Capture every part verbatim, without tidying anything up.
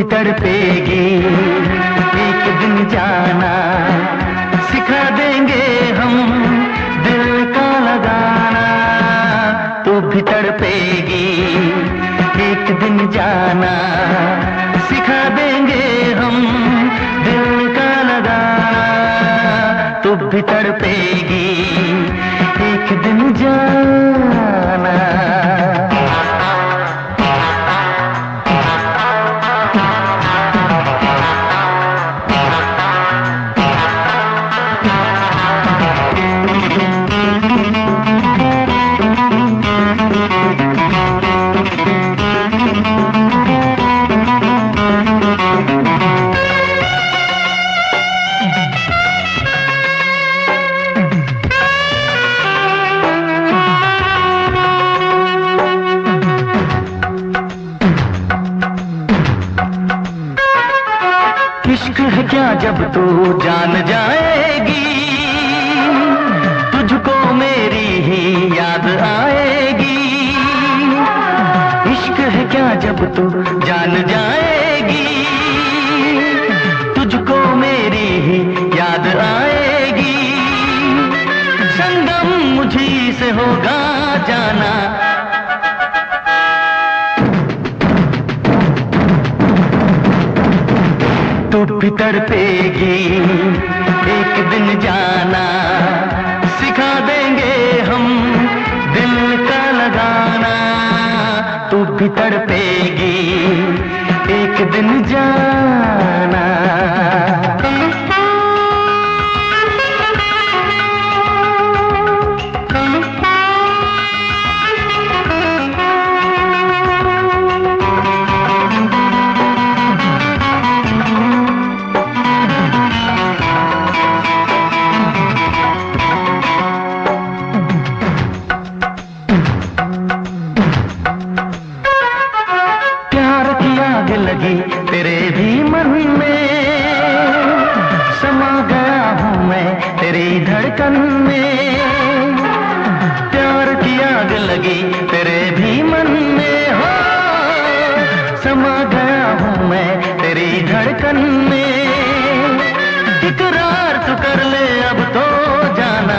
भी तड़पेगी एक दिन जाना, सिखा देंगे हम दिल का लगाना। तू भी तड़पेगी एक दिन जाना, सिखा देंगे हम दिल का लगाना। तू भी तड़पेगी एक दिन जाना। इश्क है क्या जब तू जान जाएगी, तुझको मेरी ही याद आएगी। इश्क है क्या जब तू जान जाएगी, तुझको मेरी ही याद आएगी। संगम मुझी से होगा जाना, तू भी तड़पेगी एक दिन जाना, सिखा देंगे हम दिल का लगाना। तू भी तड़पेगी एक दिन जाना। लगी तेरे भी मन में, समा गया हूँ मैं तेरी धड़कन में। प्यार की आग लगी तेरे भी मन में, हो समा गया हूँ मैं तेरी धड़कन में। इकरार तू कर ले अब तो जाना,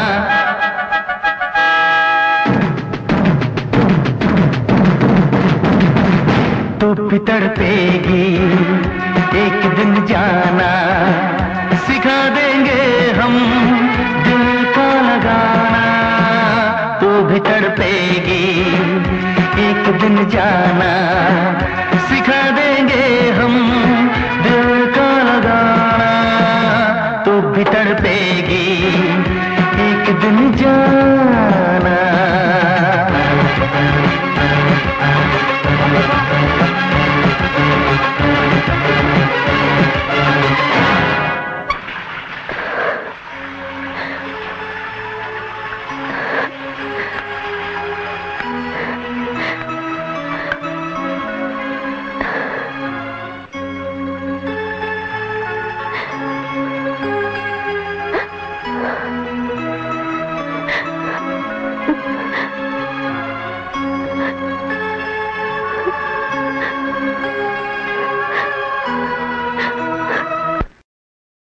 तू भी तड़पेगी एक दिन जाना, सिखा देंगे हम दिल का लगाना। तू भी तड़पेगी एक दिन जाना, सिखा देंगे हम दिल का लगाना। तू भी तड़पेगी एक दिन जाना।